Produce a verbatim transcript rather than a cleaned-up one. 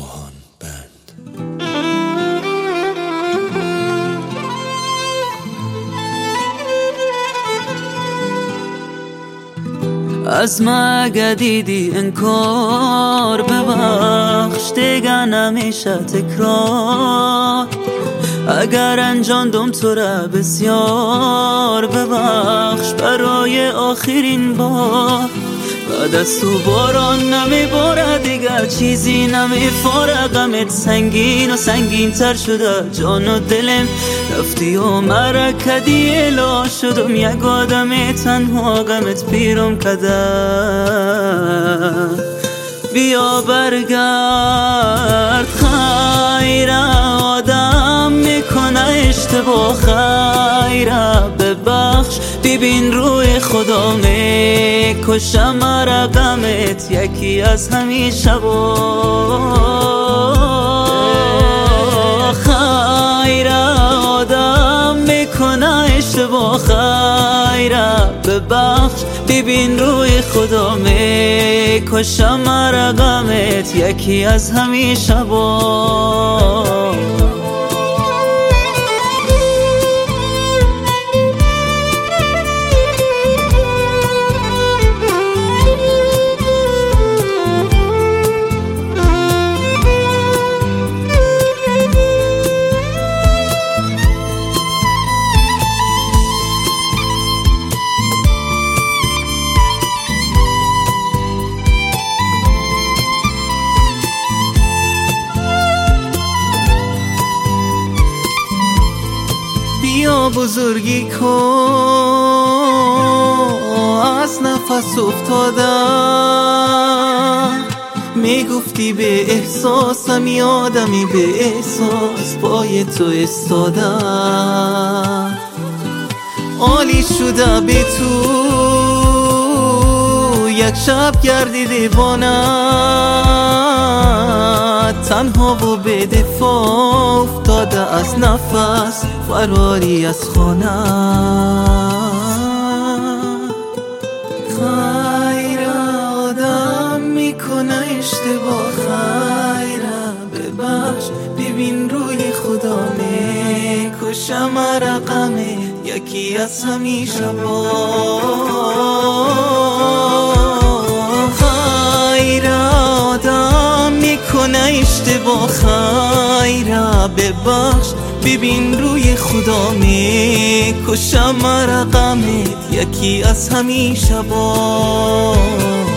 سپاهان بند. از من اگه دیدی انکار ببخش، دیگه نمیشه تکرار. اگر انجاندم تو را بسیار ببخش، برای آخرین بار. بعد از تو باران نمیباره دیگر، چیزی نمیفاره. غمت سنگین و سنگین تر شده، جان و دلم رفتی و مرا کدی الا شدم. یک آدم تنها غمت پیرم کده. بیا برگرد خیر، آدم میکنه اشتباه. خیر ببخش، ببین روی خدا میکشم مرا غمت یکی از همین شبا. خیر آدم میکنه اشتباه. خیر ببخش، ببین روی خدا میکشم مرا غمت یکی از همین شبا. بیا بزرگی کن، از نفس افتادم. میگفتی به احساسم، یادمی به احساس پای تو استادم. عالی شده به تو یک شب گردی دیوانه، تنها و به دفاع افتاده از نفس، فراری از خانه. خیر آدم میکنه اشتباه. خیر ببخش، ببین روی خدا میکشم مرا غمه یکی از همین شبا. خیر آدم میکنه اشتباه. خیر ببخش، ببین روی خدا میکشم مرا غمت یکی از همین شبا.